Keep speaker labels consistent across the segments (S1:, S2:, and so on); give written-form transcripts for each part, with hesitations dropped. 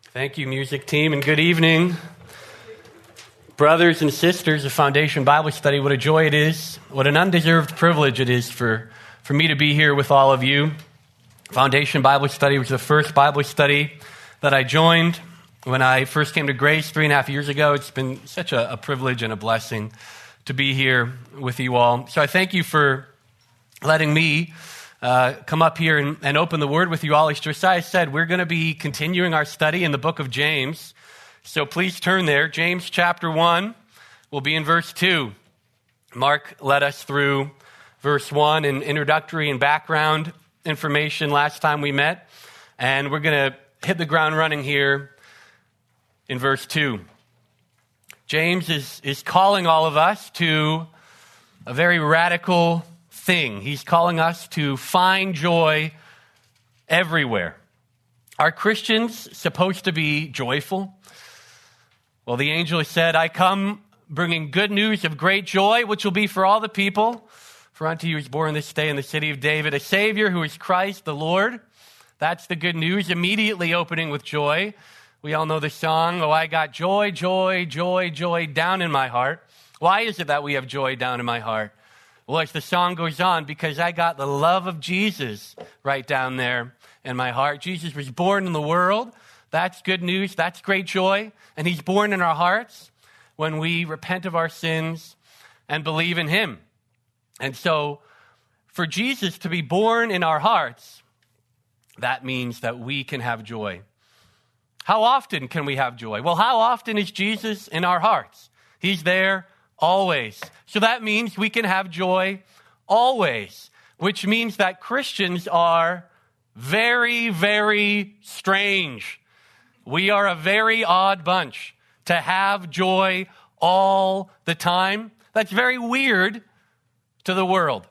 S1: Thank you, music team, and good evening. Brothers and sisters of Foundation Bible Study, what a joy it is, what an undeserved privilege it is for me to be here with all of you. Foundation Bible Study was the first Bible study that I joined when I first came to Grace 3.5 years ago. It's been such a privilege and a blessing to be here with you all. So I thank you for letting me come up here and open the Word with you all. As Josiah said, we're going to be continuing our study in the book of James. So please turn there. James chapter 1 will be in verse 2. Mark led us through verse 1 in introductory and background information last time we met. And we're going to hit the ground running here in verse 2. James is calling all of us to a very radical thing. He's calling us to find joy everywhere. Are Christians supposed to be joyful? Well, the angel said, I come bringing good news of great joy, which will be for all the people. For unto you is born this day in the city of David a Savior who is Christ the Lord. That's the good news, immediately opening with joy. We all know the song, oh, I got joy, joy, joy, joy down in my heart. Why is it that we have joy down in my heart? Well, as the song goes on, because I got the love of Jesus right down there in my heart. Jesus was born in the world. That's good news. That's great joy. And he's born in our hearts when we repent of our sins and believe in him. And so for Jesus to be born in our hearts, that means that we can have joy. How often can we have joy? Well, how often is Jesus in our hearts? He's there always. So that means we can have joy always, which means that Christians are very, very strange. We are a very odd bunch to have joy all the time. That's very weird to the world.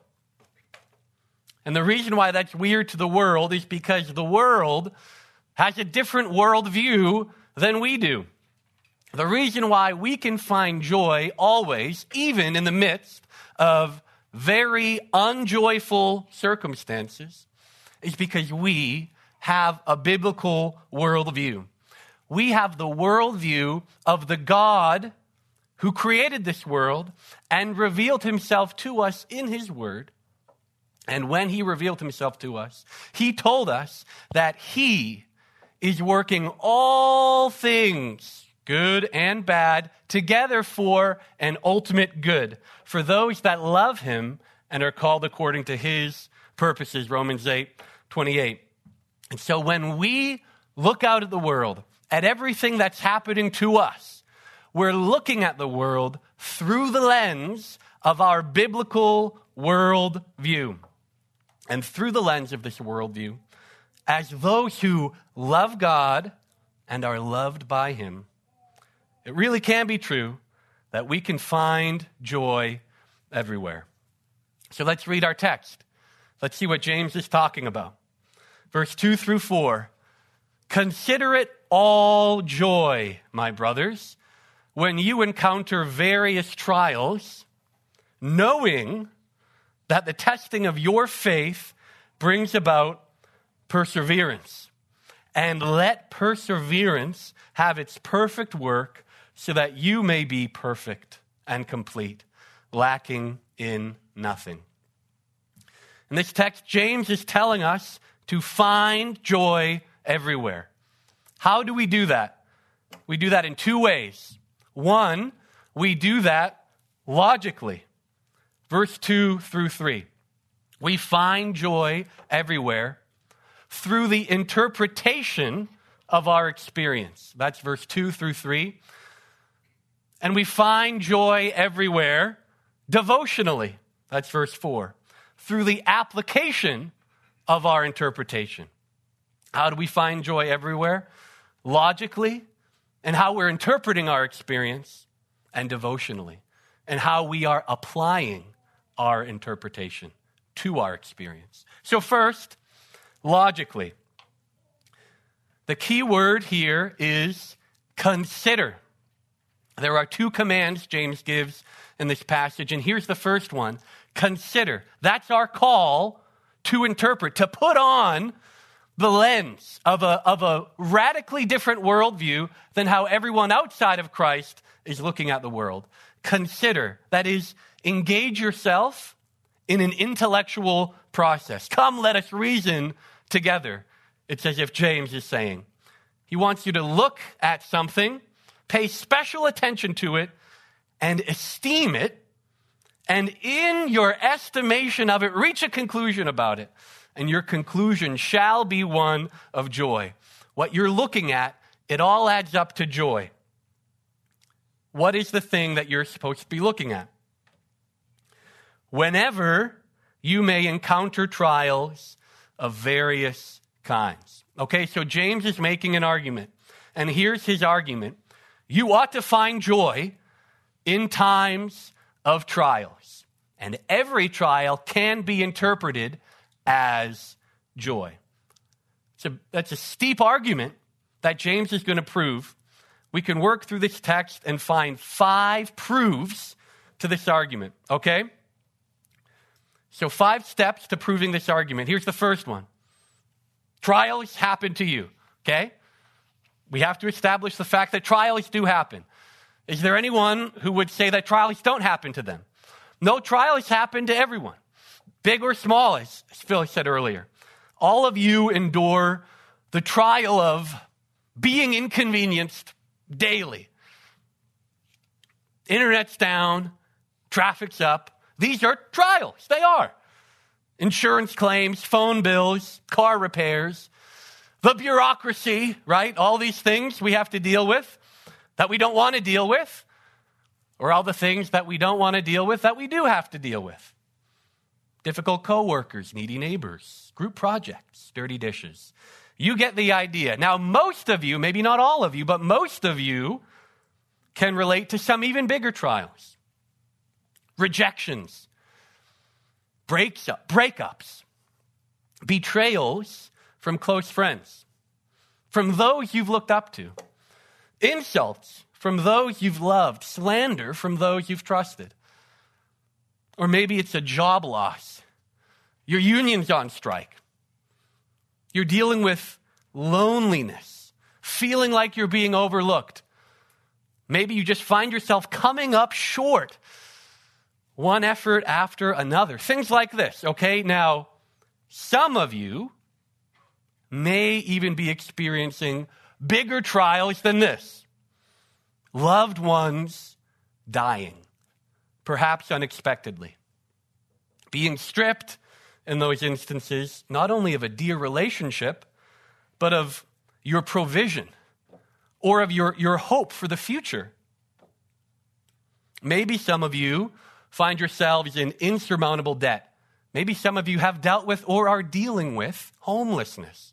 S1: And the reason why that's weird to the world is because the world has a different worldview than we do. The reason why we can find joy always, even in the midst of very unjoyful circumstances, is because we have a biblical worldview. We have the worldview of the God who created this world and revealed himself to us in his word. And when he revealed himself to us, he told us that he is working all things, good and bad, together for an ultimate good, for those that love him and are called according to his purposes, Romans 8:28. And so when we look out at the world, at everything that's happening to us, we're looking at the world through the lens of our biblical worldview. And through the lens of this worldview, as those who love God and are loved by him, it really can be true that we can find joy everywhere. So let's read our text. Let's see what James is talking about. Verse 2 through 4. Consider it all joy, my brothers, when you encounter various trials, knowing that the testing of your faith brings about perseverance. And let perseverance have its perfect work, so that you may be perfect and complete, lacking in nothing. In this text, James is telling us to find joy everywhere. How do we do that? We do that in two ways. One, we do that logically. Verse 2 through 3. We find joy everywhere through the interpretation of our experience. That's verse 2 through 3. And we find joy everywhere devotionally. That's verse 4. Through the application of our interpretation. How do we find joy everywhere? Logically, and how we're interpreting our experience, and devotionally, and how we are applying our interpretation to our experience. So first, logically, the key word here is consider. There are two commands James gives in this passage, and here's the first one. Consider. That's our call to interpret, to put on the lens of a radically different worldview than how everyone outside of Christ is looking at the world. Consider, that is, engage yourself in an intellectual process. Come, let us reason together. It's as if James is saying. He wants you to look at something, pay special attention to it, and esteem it, and in your estimation of it, reach a conclusion about it. And your conclusion shall be one of joy. What you're looking at, it all adds up to joy. What is the thing that you're supposed to be looking at? Whenever you may encounter trials of various kinds. Okay, so James is making an argument. And here's his argument. You ought to find joy in times of trials. And every trial can be interpreted as joy. That's a steep argument that James is going to prove. We can work through this text and find 5 proofs to this argument, okay? So 5 steps to proving this argument. Here's the first one. Trials happen to you, okay? We have to establish the fact that trials do happen. Is there anyone who would say that trials don't happen to them? No, trials happen to everyone, big or small, as Phil said earlier. All of you endure the trial of being inconvenienced daily. Internet's down, traffic's up. These are trials. They are. Insurance claims, phone bills, car repairs, the bureaucracy, right? All these things we have to deal with that we don't want to deal with, or all the things that we don't want to deal with that we do have to deal with. Difficult coworkers, needy neighbors, group projects, dirty dishes. You get the idea. Now, most of you, maybe not all of you, but most of you can relate to some even bigger trials. Rejections, breakups, betrayals from close friends, from those you've looked up to, insults from those you've loved, slander from those you've trusted. Or maybe it's a job loss. Your union's on strike. You're dealing with loneliness, feeling like you're being overlooked. Maybe you just find yourself coming up short, one effort after another. Things like this, okay? Now, some of you may even be experiencing bigger trials than this. Loved ones dying, perhaps unexpectedly. Being stripped, in those instances, not only of a dear relationship, but of your provision or of your hope for the future. Maybe some of you find yourselves in insurmountable debt. Maybe some of you have dealt with or are dealing with homelessness.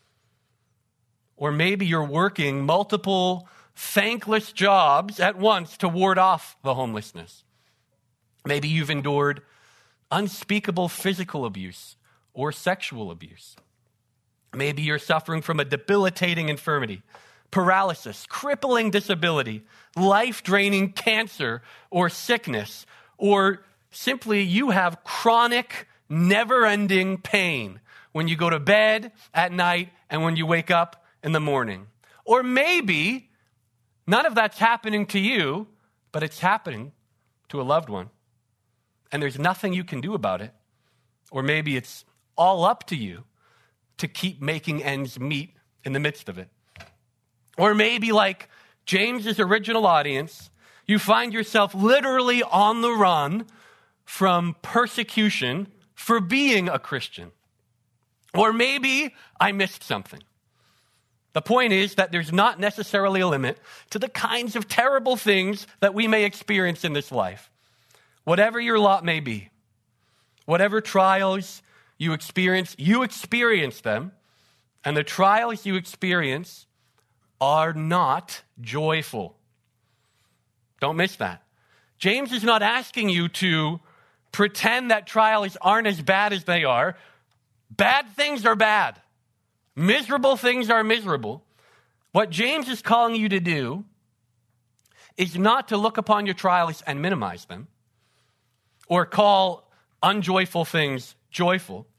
S1: Or maybe you're working multiple thankless jobs at once to ward off the homelessness. Maybe you've endured unspeakable physical abuse or sexual abuse. Maybe you're suffering from a debilitating infirmity, paralysis, crippling disability, life-draining cancer or sickness, or simply you have chronic, never-ending pain when you go to bed at night and when you wake up in the morning. Or maybe none of that's happening to you, but it's happening to a loved one. And there's nothing you can do about it. Or maybe it's all up to you to keep making ends meet in the midst of it. Or maybe, like James's original audience, you find yourself literally on the run from persecution for being a Christian. Or maybe I missed something. The point is that there's not necessarily a limit to the kinds of terrible things that we may experience in this life. Whatever your lot may be, whatever trials you experience them, and the trials you experience are not joyful. Don't miss that. James is not asking you to pretend that trials aren't as bad as they are. Bad things are bad. Miserable things are miserable. What James is calling you to do is not to look upon your trials and minimize them, or call unjoyful things joyful.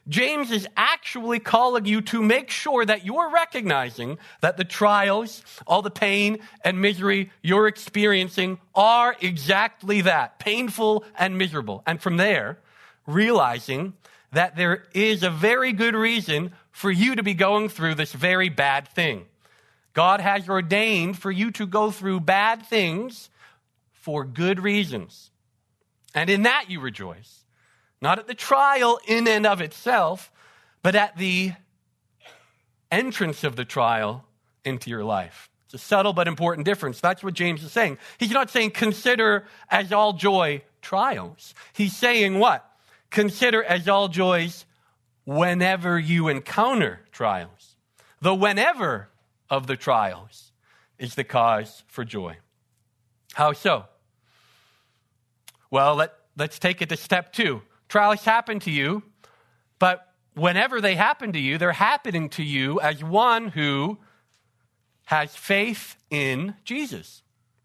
S1: James is actually calling you to make sure that you're recognizing that the trials, all the pain and misery you're experiencing are exactly that, painful and miserable. And from there, realizing that there is a very good reason for you to be going through this very bad thing. God has ordained for you to go through bad things for good reasons. And in that you rejoice. Not at the trial in and of itself, but at the entrance of the trial into your life. It's a subtle but important difference. That's what James is saying. He's not saying consider as all joy trials. He's saying what? Consider as all joys whenever you encounter trials. The whenever of the trials is the cause for joy. How so? Well, let's take it to step 2. Trials happen to you, but whenever they happen to you, they're happening to you as one who has faith in Jesus.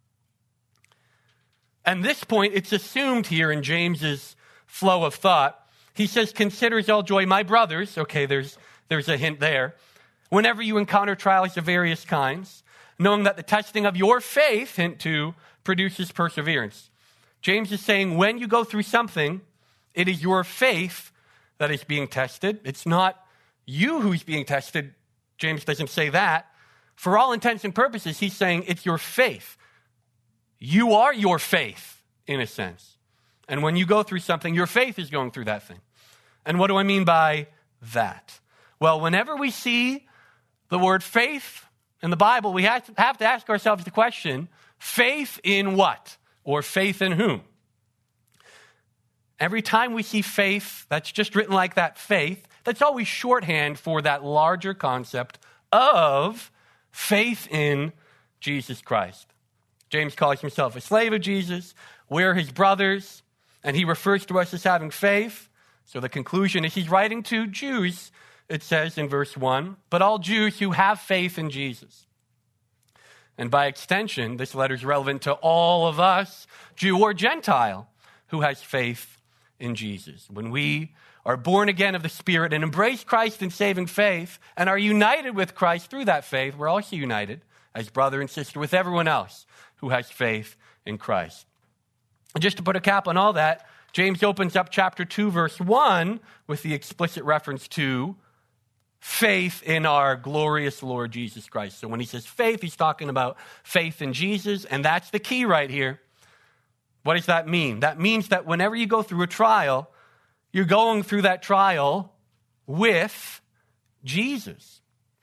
S1: And this point, it's assumed here in James's flow of thought. He says, consider as all joy, my brothers. Okay, there's a hint there. Whenever you encounter trials of various kinds, knowing that the testing of your faith, hint 2, produces perseverance. James is saying when you go through something, it is your faith that is being tested. It's not you who's being tested. James doesn't say that. For all intents and purposes, he's saying it's your faith. You are your faith, in a sense. And when you go through something, your faith is going through that thing. And what do I mean by that? Well, whenever we see the word faith in the Bible, we have to ask ourselves the question, faith in what? Or faith in whom? Every time we see faith, that's just written like that, faith, that's always shorthand for that larger concept of faith in Jesus Christ. James calls himself a slave of Jesus. We're his brothers, and he refers to us as having faith. So the conclusion is he's writing to Jews, it says in verse 1, but all Jews who have faith in Jesus. And by extension, this letter is relevant to all of us, Jew or Gentile, who has faith in Jesus. When we are born again of the Spirit and embrace Christ in saving faith and are united with Christ through that faith, we're also united as brother and sister with everyone else who has faith in Christ. And just to put a cap on all that, James opens up chapter 2, verse 1 with the explicit reference to faith in our glorious Lord Jesus Christ. So when he says faith, he's talking about faith in Jesus, and that's the key right here. What does that mean? That means that whenever you go through a trial, you're going through that trial with Jesus.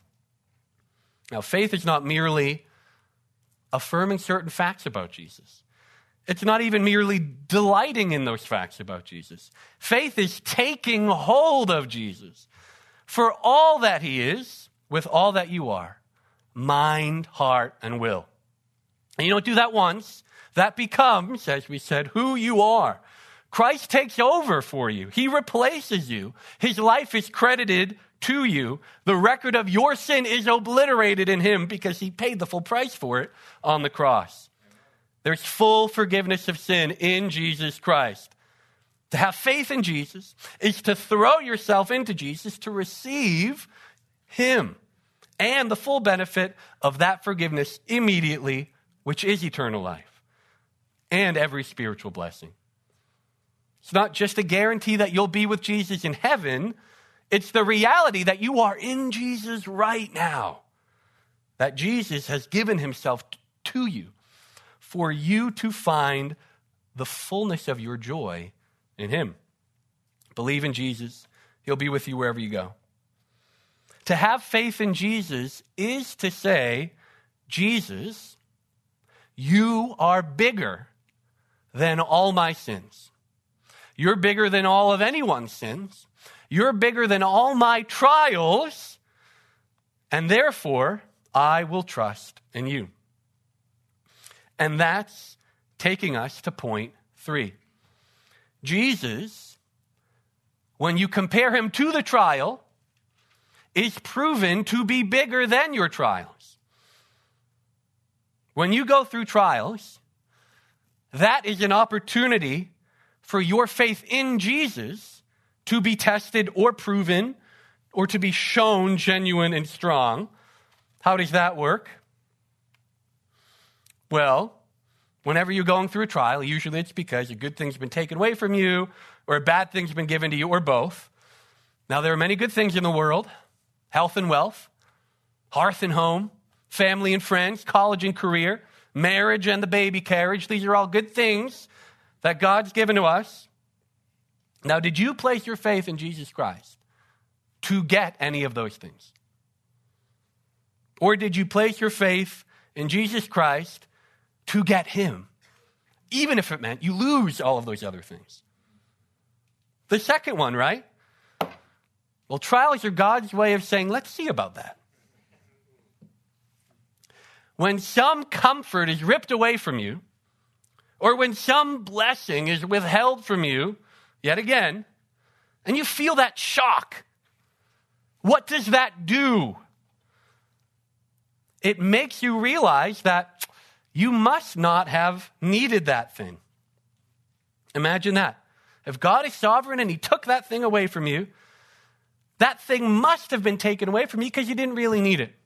S1: Now, faith is not merely affirming certain facts about Jesus. It's not even merely delighting in those facts about Jesus. Faith is taking hold of Jesus for all that he is, with all that you are, mind, heart, and will. And you don't do that once. That becomes, as we said, who you are. Christ takes over for you. He replaces you. His life is credited to you. The record of your sin is obliterated in him because he paid the full price for it on the cross. There's full forgiveness of sin in Jesus Christ. To have faith in Jesus is to throw yourself into Jesus to receive him and the full benefit of that forgiveness immediately, which is eternal life and every spiritual blessing. It's not just a guarantee that you'll be with Jesus in heaven. It's the reality that you are in Jesus right now, that Jesus has given himself to you for you to find the fullness of your joy in him. Believe in Jesus. He'll be with you wherever you go. To have faith in Jesus is to say, Jesus, you are bigger than all my sins. You're bigger than all of anyone's sins. You're bigger than all my trials. And therefore, I will trust in you. And that's taking us to point 3. Jesus, when you compare him to the trial, is proven to be bigger than your trials. When you go through trials, that is an opportunity for your faith in Jesus to be tested or proven, or to be shown genuine and strong. How does that work? Well, whenever you're going through a trial, usually it's because a good thing's been taken away from you, or a bad thing's been given to you, or both. Now, there are many good things in the world: health and wealth, hearth and home, family and friends, college and career, marriage and the baby carriage. These are all good things that God's given to us. Now, did you place your faith in Jesus Christ to get any of those things? Or did you place your faith in Jesus Christ to get him, even if it meant you lose all of those other things? The second one, right? Well, trials are God's way of saying, let's see about that. When some comfort is ripped away from you, or when some blessing is withheld from you, yet again, and you feel that shock, what does that do? It makes you realize that you must not have needed that thing. Imagine that. If God is sovereign and he took that thing away from you, that thing must have been taken away from you because you didn't really need it.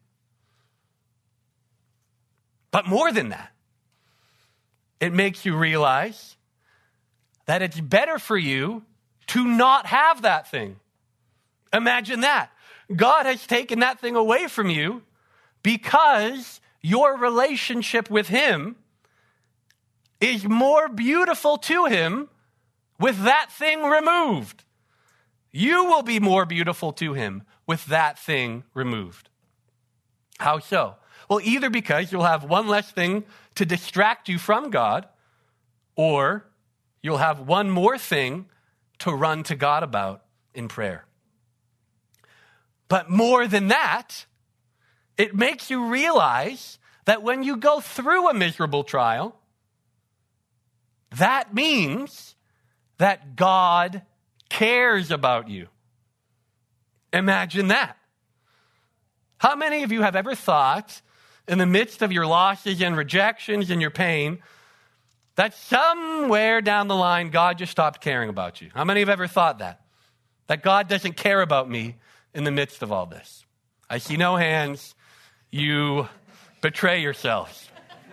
S1: But more than that, it makes you realize that it's better for you to not have that thing. Imagine that. God has taken that thing away from you because your relationship with him is more beautiful to him with that thing removed. You will be more beautiful to him with that thing removed. How so? Well, either because you'll have one less thing to distract you from God, or you'll have one more thing to run to God about in prayer. But more than that, it makes you realize that when you go through a miserable trial, that means that God cares about you. Imagine that. How many of you have ever thought, in the midst of your losses and rejections and your pain, that somewhere down the line, God just stopped caring about you? How many have ever thought that? That God doesn't care about me in the midst of all this? I see no hands. You betray yourselves.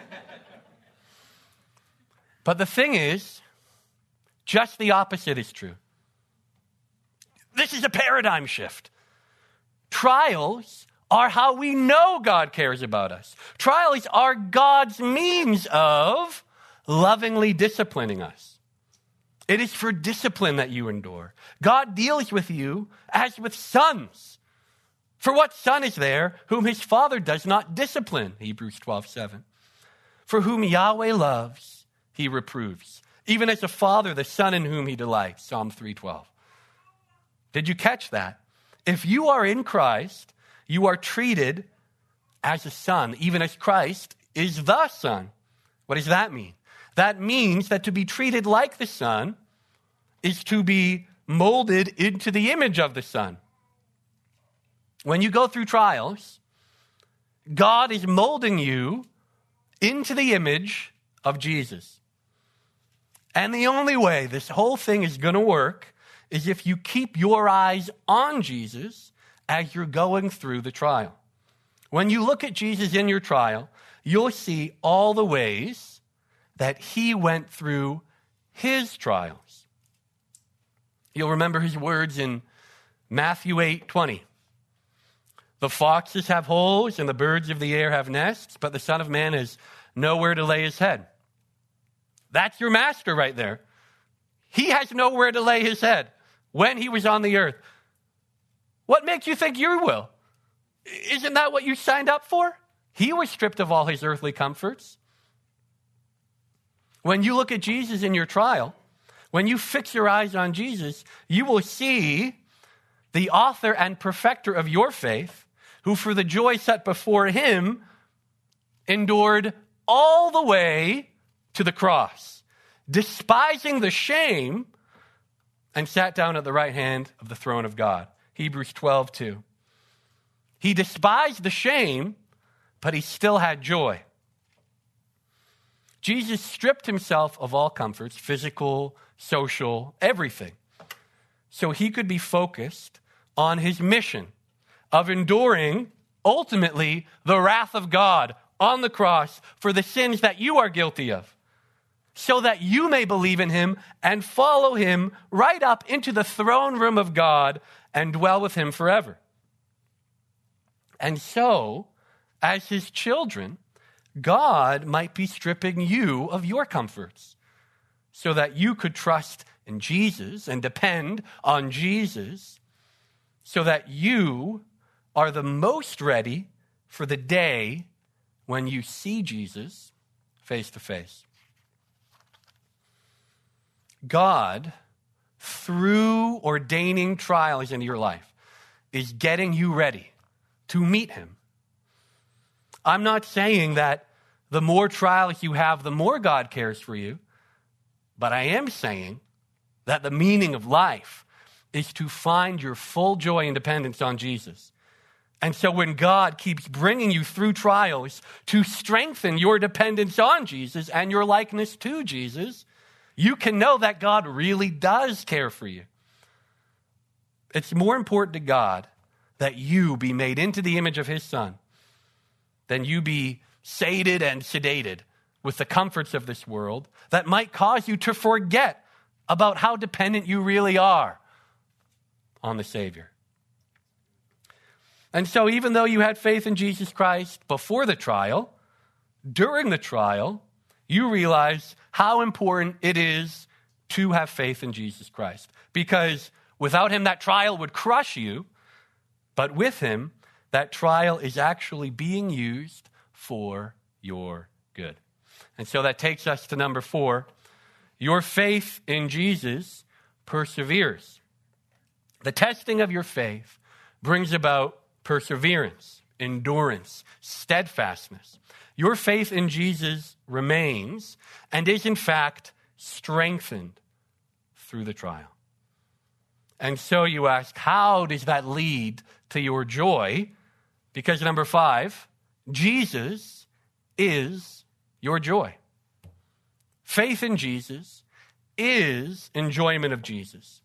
S1: But the thing is, just the opposite is true. This is a paradigm shift. Trials are how we know God cares about us. Trials are God's means of lovingly disciplining us. It is for discipline that you endure. God deals with you as with sons. For what son is there whom his father does not discipline? Hebrews 12:7. For whom Yahweh loves, he reproves. Even as a father, the son in whom he delights. Psalm 3:12. Did you catch that? If you are in Christ, you are treated as a son, even as Christ is the son. What does that mean? That means that to be treated like the son is to be molded into the image of the son. When you go through trials, God is molding you into the image of Jesus. And the only way this whole thing is going to work is if you keep your eyes on Jesus as you're going through the trial. When you look at Jesus in your trial, you'll see all the ways that he went through his trials. You'll remember his words in Matthew 8:20. The foxes have holes and the birds of the air have nests, but the Son of Man has nowhere to lay his head. That's your master right there. He has nowhere to lay his head when he was on the earth. What makes you think you will? Isn't that what you signed up for? He was stripped of all his earthly comforts. When you look at Jesus in your trial, when you fix your eyes on Jesus, you will see the author and perfecter of your faith, who for the joy set before him endured all the way to the cross, despising the shame, and sat down at the right hand of the throne of God. Hebrews 12:2. He despised the shame, but he still had joy. Jesus stripped himself of all comforts, physical, social, everything. so he could be focused on his mission of enduring, ultimately, the wrath of God on the cross for the sins that you are guilty of, so that you may believe in him and follow him right up into the throne room of God and dwell with him forever. And so, as his children, God might be stripping you of your comforts so that you could trust in Jesus and depend on Jesus, so that you are the most ready for the day when you see Jesus face to face. God, through ordaining trials into your life, is getting you ready to meet him. I'm not saying that the more trials you have, the more God cares for you, but I am saying that the meaning of life is to find your full joy and dependence on Jesus. And so when God keeps bringing you through trials to strengthen your dependence on Jesus and your likeness to Jesus, you can know that God really does care for you. It's more important to God that you be made into the image of his Son than you be sated and sedated with the comforts of this world that might cause you to forget about how dependent you really are on the Savior. And so even though you had faith in Jesus Christ before the trial, during the trial, you realize how important it is to have faith in Jesus Christ. Because without him, that trial would crush you. But with him, that trial is actually being used for your good. And so that takes us to number 4. Your faith in Jesus perseveres. The testing of your faith brings about perseverance, endurance, steadfastness. Your faith in Jesus remains and is in fact strengthened through the trial. And so you ask, how does that lead to your joy? Because number 5, Jesus is your joy. Faith in Jesus is enjoyment of Jesus.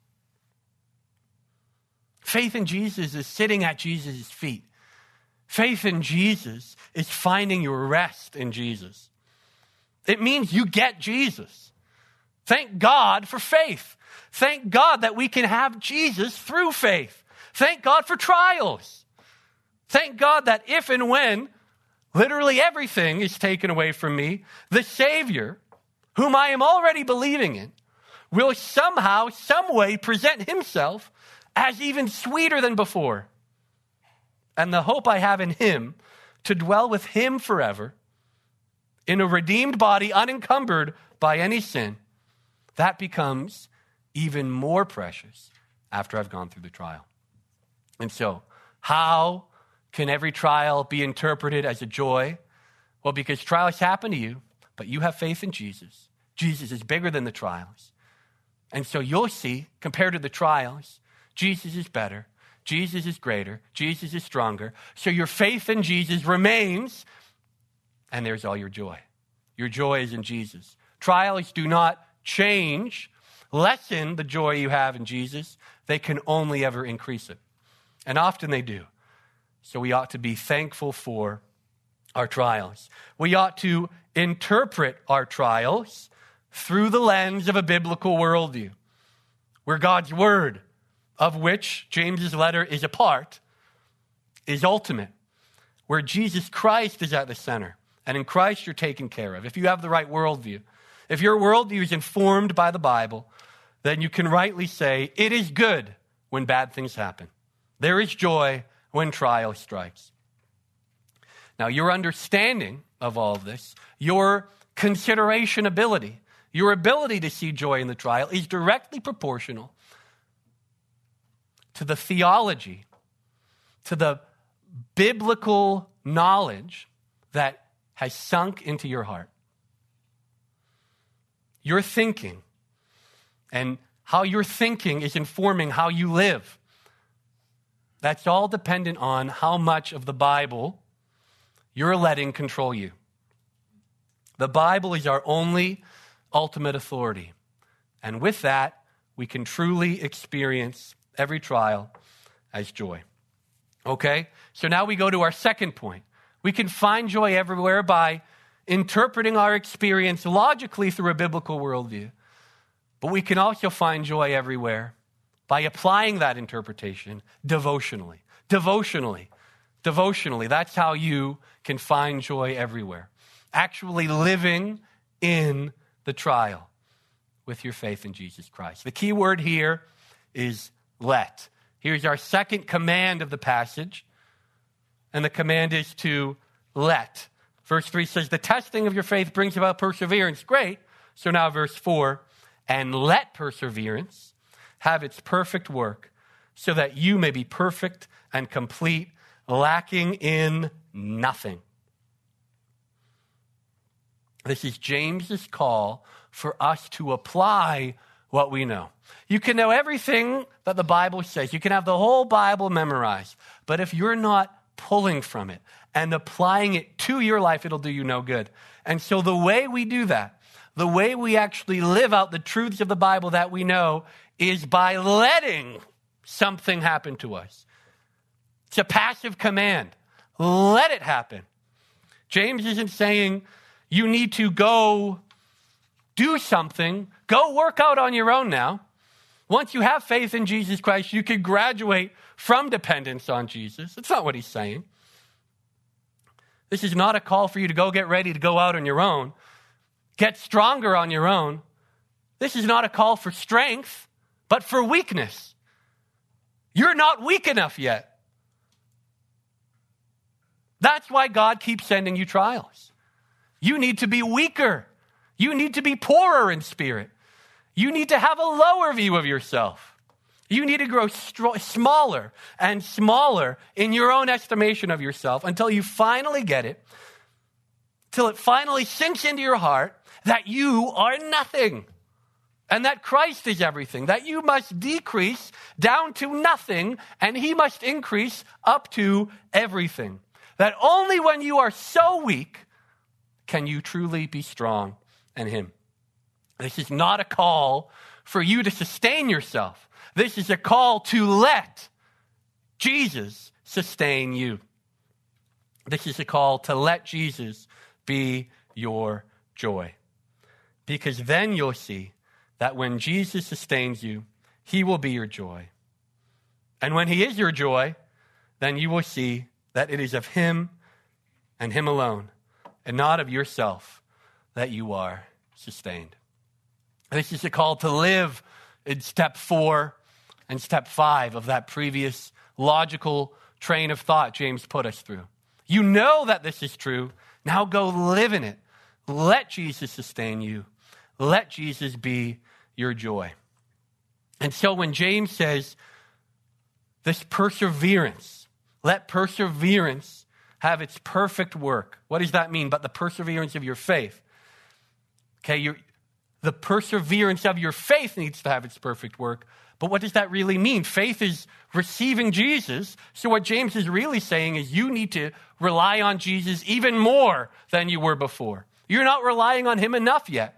S1: Faith in Jesus is sitting at Jesus' feet. Faith in Jesus is finding your rest in Jesus. It means you get Jesus. Thank God for faith. Thank God that we can have Jesus through faith. Thank God for trials. Thank God that if and when literally everything is taken away from me, the Savior, whom I am already believing in, will somehow, some way present himself as even sweeter than before. And the hope I have in him to dwell with him forever in a redeemed body unencumbered by any sin, that becomes even more precious after I've gone through the trial. And so, how can every trial be interpreted as a joy? Well, because trials happen to you, but you have faith in Jesus. Jesus is bigger than the trials. And so you'll see, compared to the trials, Jesus is better. Jesus is greater. Jesus is stronger. So your faith in Jesus remains, and there's all your joy. Your joy is in Jesus. Trials do not change, lessen the joy you have in Jesus. They can only ever increase it. And often they do. So we ought to be thankful for our trials. We ought to interpret our trials through the lens of a biblical worldview, where God's word, of which James's letter is a part, is ultimate, where Jesus Christ is at the center, and in Christ you're taken care of. If you have the right worldview, if your worldview is informed by the Bible, then you can rightly say, it is good when bad things happen. There is joy when trial strikes. Now, your understanding of all of this, your consideration ability, your ability to see joy in the trial is directly proportional to the theology, to the biblical knowledge that has sunk into your heart. Your thinking and how your thinking is informing how you live. That's all dependent on how much of the Bible you're letting control you. The Bible is our only ultimate authority. And with that, we can truly experience every trial as joy. Okay? So now we go to our second point. We can find joy everywhere by interpreting our experience logically through a biblical worldview. But we can also find joy everywhere by applying that interpretation devotionally. Devotionally. That's how you can find joy everywhere. Actually living in the trial with your faith in Jesus Christ. The key word here is let. Here's our second command of the passage. And the command is to let. Verse 3 says, the testing of your faith brings about perseverance. Great. So now verse 4, and let perseverance have its perfect work, so that you may be perfect and complete, lacking in nothing. This is James's call for us to apply what we know. You can know everything that the Bible says. You can have the whole Bible memorized. But if you're not pulling from it and applying it to your life, it'll do you no good. And so the way we do that, the way we actually live out the truths of the Bible that we know, is by letting something happen to us. It's a passive command. Let it happen. James isn't saying you need to go do something. Go work out on your own now. Once you have faith in Jesus Christ, you can graduate from dependence on Jesus. That's not what he's saying. This is not a call for you to go get ready to go out on your own. Get stronger on your own. This is not a call for strength, but for weakness. You're not weak enough yet. That's why God keeps sending you trials. You need to be weaker. You need to be poorer in spirit. You need to have a lower view of yourself. You need to grow smaller and smaller in your own estimation of yourself until you finally get it, till it finally sinks into your heart that you are nothing and that Christ is everything, that you must decrease down to nothing and he must increase up to everything. That only when you are so weak can you truly be strong in him. This is not a call for you to sustain yourself. This is a call to let Jesus sustain you. This is a call to let Jesus be your joy. Because then you'll see that when Jesus sustains you, he will be your joy. And when he is your joy, then you will see that it is of him and him alone, and not of yourself, that you are sustained. This is a call to live in step 4 and step 5 of that previous logical train of thought James put us through. You know that this is true. Now go live in it. Let Jesus sustain you. Let Jesus be your joy. And so when James says this perseverance, let perseverance have its perfect work. What does that mean? But the perseverance of your faith. Okay, the perseverance of your faith needs to have its perfect work. But what does that really mean? Faith is receiving Jesus. So what James is really saying is you need to rely on Jesus even more than you were before. You're not relying on him enough yet.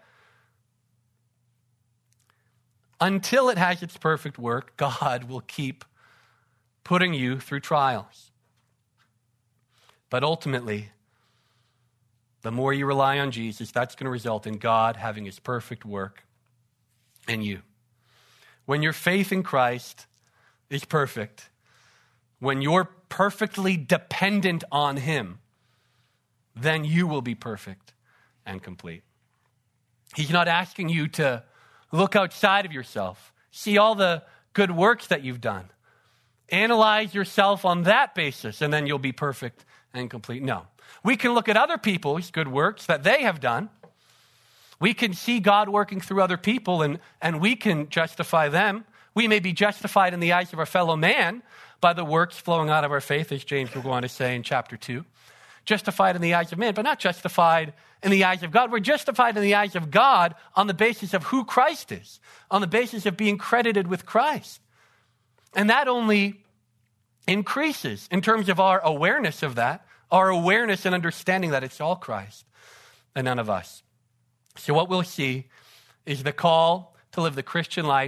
S1: Until it has its perfect work, God will keep putting you through trials. But ultimately, the more you rely on Jesus, that's going to result in God having his perfect work in you. When your faith in Christ is perfect, when you're perfectly dependent on him, then you will be perfect and complete. He's not asking you to look outside of yourself, see all the good works that you've done, analyze yourself on that basis, and then you'll be perfect and complete. No. We can look at other people's good works that they have done. We can see God working through other people and we can justify them. We may be justified in the eyes of our fellow man by the works flowing out of our faith, as James will go on to say in chapter 2. Justified in the eyes of man, but not justified in the eyes of God. We're justified in the eyes of God on the basis of who Christ is, on the basis of being credited with Christ. And that only increases in terms of our awareness of that, our awareness and understanding that it's all Christ and none of us. So what we'll see is the call to live the Christian life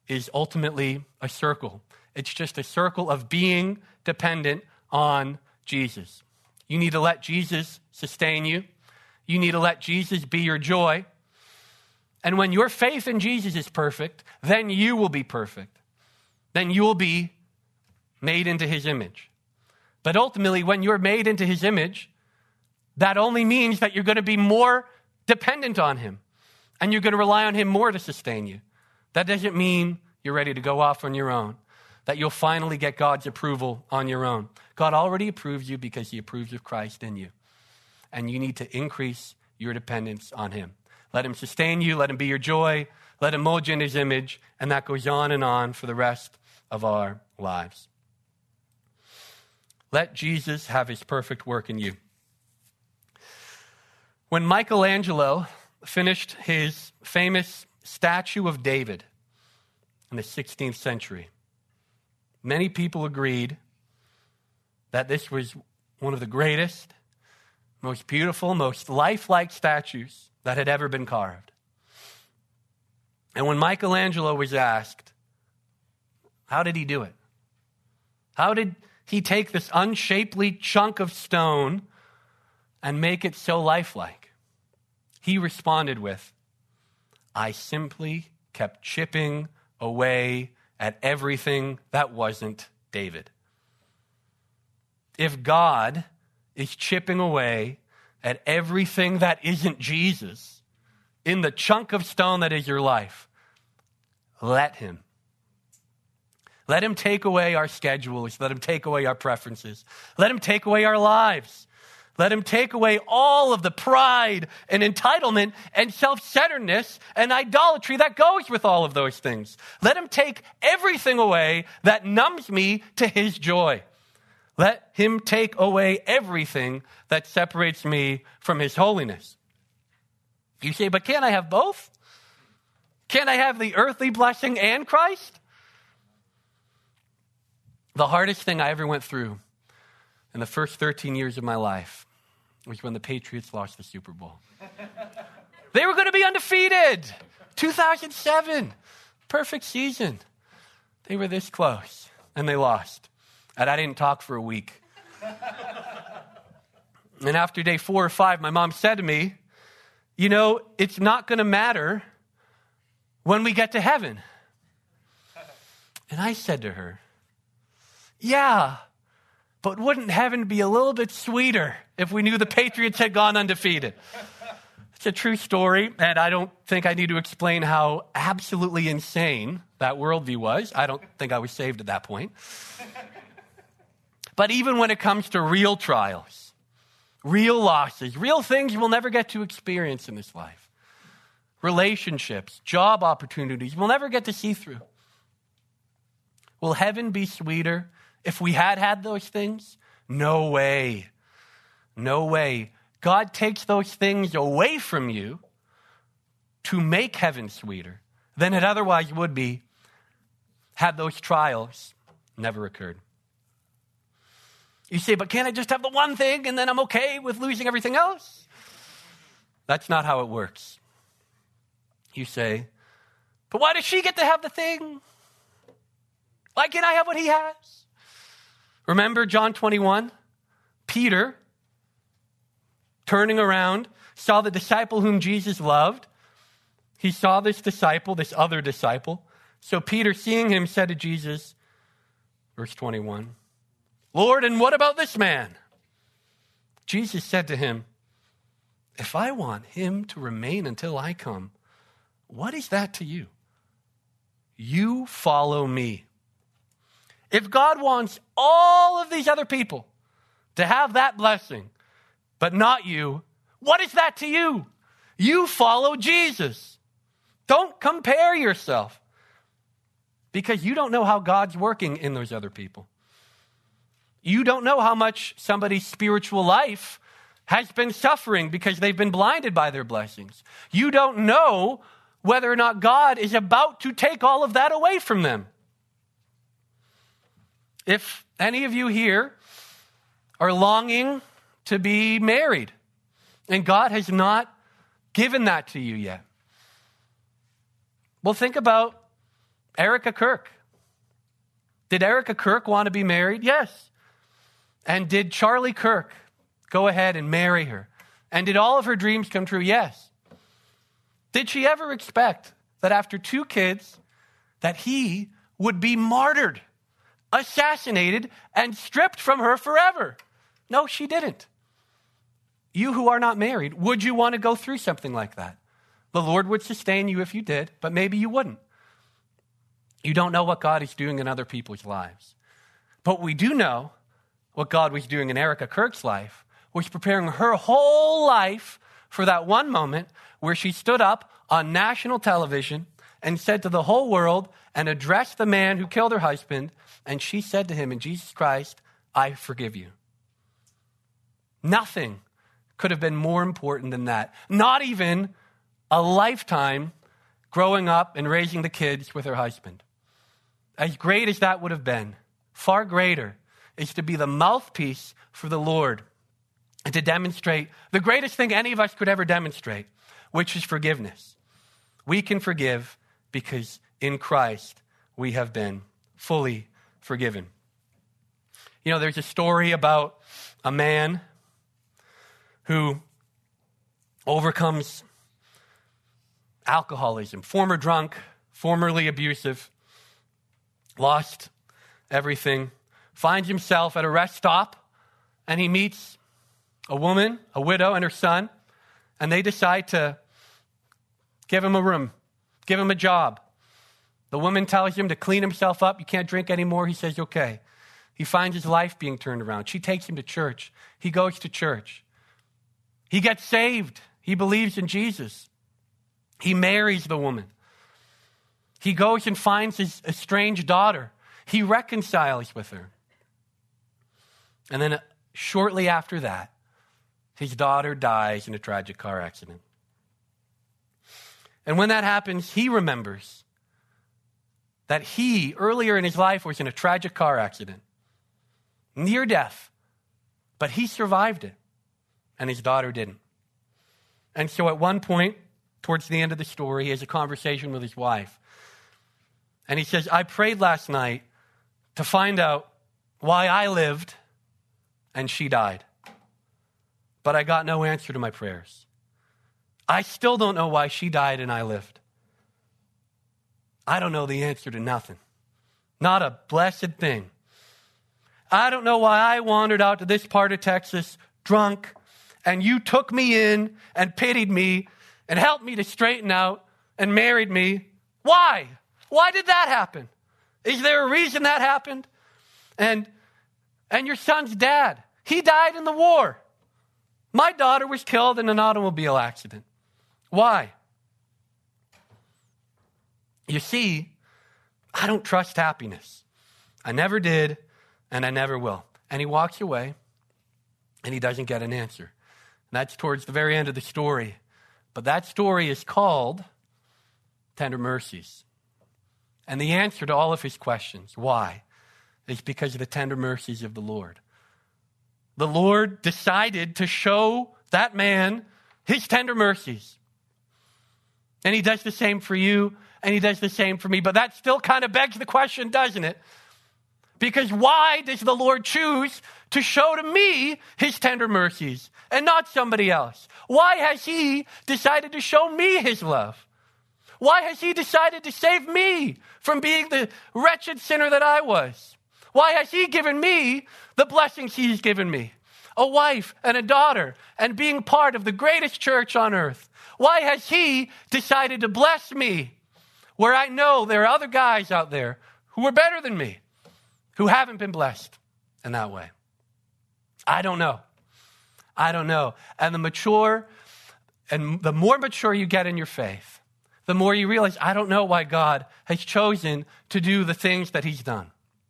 S1: is ultimately a circle. It's just a circle of being dependent on Jesus. You need to let Jesus sustain you. You need to let Jesus be your joy. And when your faith in Jesus is perfect, then you will be perfect. Then you will be made into his image. But ultimately, when you're made into his image, that only means that you're going to be more dependent on him. And you're going to rely on him more to sustain you. That doesn't mean you're ready to go off on your own, that you'll finally get God's approval on your own. God already approves you because he approves of Christ in you. And you need to increase your dependence on him. Let him sustain you. Let him be your joy. Let him mold you in his image. And that goes on for the rest of our lives. Let Jesus have his perfect work in you. When Michelangelo finished his famous statue of David in the 16th century, many people agreed that this was one of the greatest, most beautiful, most lifelike statues that had ever been carved. And when Michelangelo was asked, how did he do it? How did he take this unshapely chunk of stone and make it so lifelike? He responded with, I simply kept chipping away at everything that wasn't David. If God is chipping away at everything that isn't Jesus in the chunk of stone that is your life, let him. Let him take away our schedules. Let him take away our preferences. Let him take away our lives. Let him take away all of the pride and entitlement and self-centeredness and idolatry that goes with all of those things. Let him take everything away that numbs me to his joy. Let him take away everything that separates me from his holiness. You say, but can't I have both? Can't I have the earthly blessing and Christ? The hardest thing I ever went through in the first 13 years of my life was when the Patriots lost the Super Bowl. They were going to be undefeated. 2007. Perfect season. They were this close, and they lost. And I didn't talk for a week. And after day 4 or 5, my mom said to me, you know, it's not going to matter when we get to heaven. And I said to her, yeah, but wouldn't heaven be a little bit sweeter if we knew the Patriots had gone undefeated? It's a true story, and I don't think I need to explain how absolutely insane that worldview was. I don't think I was saved at that point. But even when it comes to real trials, real losses, real things we'll never get to experience in this life, relationships, job opportunities we'll never get to see through, will heaven be sweeter if we had those things? No way. No way. God takes those things away from you to make heaven sweeter than it otherwise would be had those trials never occurred. You say, but can't I just have the one thing and then I'm okay with losing everything else? That's not how it works. You say, but why does she get to have the thing? Why can't I have what he has? Remember John 21? Peter, turning around, saw the disciple whom Jesus loved. He saw this disciple, this other disciple. So Peter, seeing him, said to Jesus, verse 21, Lord, and what about this man? Jesus said to him, if I want him to remain until I come, what is that to you? You follow me. If God wants all of these other people to have that blessing, but not you, what is that to you? You follow Jesus. Don't compare yourself because you don't know how God's working in those other people. You don't know how much somebody's spiritual life has been suffering because they've been blinded by their blessings. You don't know whether or not God is about to take all of that away from them. If any of you here are longing to be married and God has not given that to you yet, well, think about Erica Kirk. Did Erica Kirk want to be married? Yes. And did Charlie Kirk go ahead and marry her? And did all of her dreams come true? Yes. Did she ever expect that after 2 kids, that he would be martyred, assassinated, and stripped from her forever? No, she didn't. You who are not married, would you want to go through something like that? The Lord would sustain you if you did, but maybe you wouldn't. You don't know what God is doing in other people's lives. But we do know what God was doing in Erica Kirk's life, was preparing her whole life for that one moment where she stood up on national television and said to the whole world and addressed the man who killed her husband, and she said to him, in Jesus Christ, I forgive you. Nothing could have been more important than that. Not even a lifetime growing up and raising the kids with her husband. As great as that would have been, far greater is to be the mouthpiece for the Lord and to demonstrate the greatest thing any of us could ever demonstrate, which is forgiveness. We can forgive because in Christ we have been fully forgiven. You know, there's a story about a man who overcomes alcoholism, former drunk, formerly abusive, lost everything, finds himself at a rest stop, and he meets a woman, a widow, and her son, and they decide to give him a room, give him a job. The woman tells him to clean himself up. You can't drink anymore. He says, okay. He finds his life being turned around. She takes him to church. He goes to church. He gets saved. He believes in Jesus. He marries the woman. He goes and finds his estranged daughter. He reconciles with her. And then shortly after that, his daughter dies in a tragic car accident. And when that happens, he remembers that he, earlier in his life, was in a tragic car accident, near death, but he survived it, and his daughter didn't. And so at one point, towards the end of the story, he has a conversation with his wife. And he says, I prayed last night to find out why I lived and she died. But I got no answer to my prayers. I still don't know why she died and I lived. I don't know the answer to nothing. Not a blessed thing. I don't know why I wandered out to this part of Texas drunk and you took me in and pitied me and helped me to straighten out and married me. Why? Why did that happen? Is there a reason that happened? And your son's dad, he died in the war. My daughter was killed in an automobile accident. Why? You see, I don't trust happiness. I never did, and I never will. And he walks away, and he doesn't get an answer. And that's towards the very end of the story. But that story is called Tender Mercies. And the answer to all of his questions, why, is because of the tender mercies of the Lord. The Lord decided to show that man his tender mercies. And he does the same for you, and he does the same for me. But that still kind of begs the question, doesn't it? Because why does the Lord choose to show to me his tender mercies and not somebody else? Why has he decided to show me his love? Why has he decided to save me from being the wretched sinner that I was? Why has he given me the blessings he's given me? A wife and a daughter and being part of the greatest church on earth. Why has he decided to bless me where I know there are other guys out there who are better than me, who haven't been blessed in that way? I don't know. I don't know. And the more mature you get in your faith, the more you realize, I don't know why God has chosen to do the things that he's done.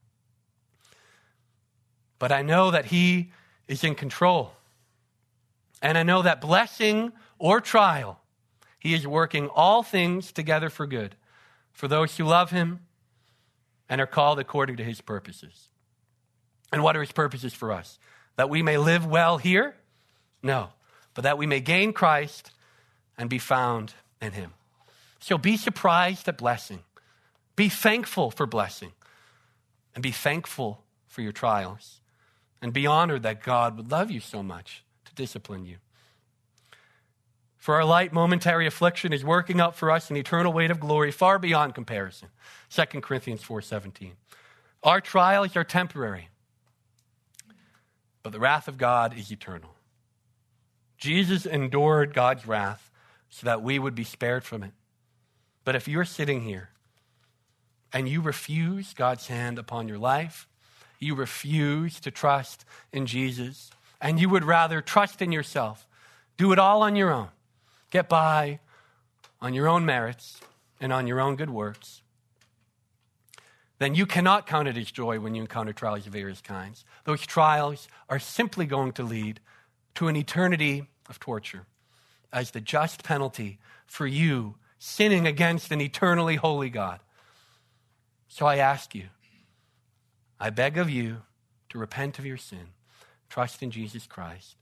S1: But I know that he is in control. And I know that blessing or trial, he is working all things together for good, for those who love him and are called according to his purposes. And what are his purposes for us? That we may live well here? No, but that we may gain Christ and be found in him. So be surprised at blessing. Be thankful for blessing, and be thankful for your trials, and be honored that God would love you so much to discipline you. For our light momentary affliction is working up for us an eternal weight of glory far beyond comparison. 2 Corinthians 4:17. Our trials are temporary, but the wrath of God is eternal. Jesus endured God's wrath so that we would be spared from it. But if you're sitting here and you refuse God's hand upon your life, you refuse to trust in Jesus, and you would rather trust in yourself, do it all on your own, get by on your own merits and on your own good works, then you cannot count it as joy when you encounter trials of various kinds. Those trials are simply going to lead to an eternity of torture as the just penalty for you sinning against an eternally holy God. So I ask you, I beg of you to repent of your sin, trust in Jesus Christ,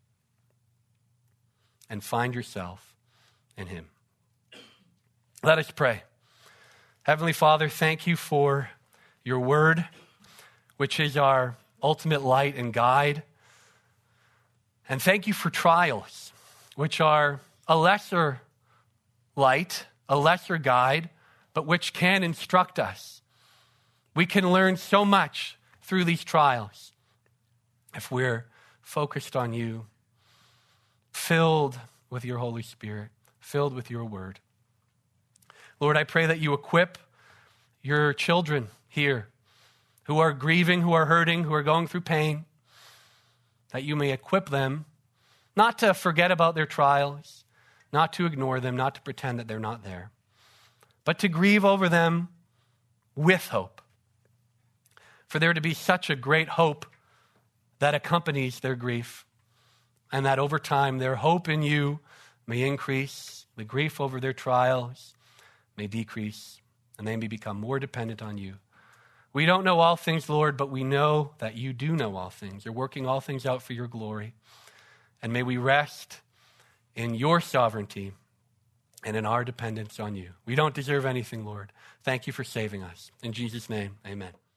S1: and find yourself in him. Let us pray. Heavenly Father, thank you for your word, which is our ultimate light and guide. And thank you for trials, which are a lesser light, a lesser guide, but which can instruct us. We can learn so much through these trials if we're focused on you, filled with your Holy Spirit, filled with your word. Lord, I pray that you equip your children here who are grieving, who are hurting, who are going through pain, that you may equip them not to forget about their trials, not to ignore them, not to pretend that they're not there, but to grieve over them with hope. For there to be such a great hope that accompanies their grief, and that over time their hope in you may increase, the grief over their trials may decrease, and they may become more dependent on you. We don't know all things, Lord, but we know that you do know all things. You're working all things out for your glory. And may we rest in your sovereignty and in our dependence on you. We don't deserve anything, Lord. Thank you for saving us. In Jesus' name, amen.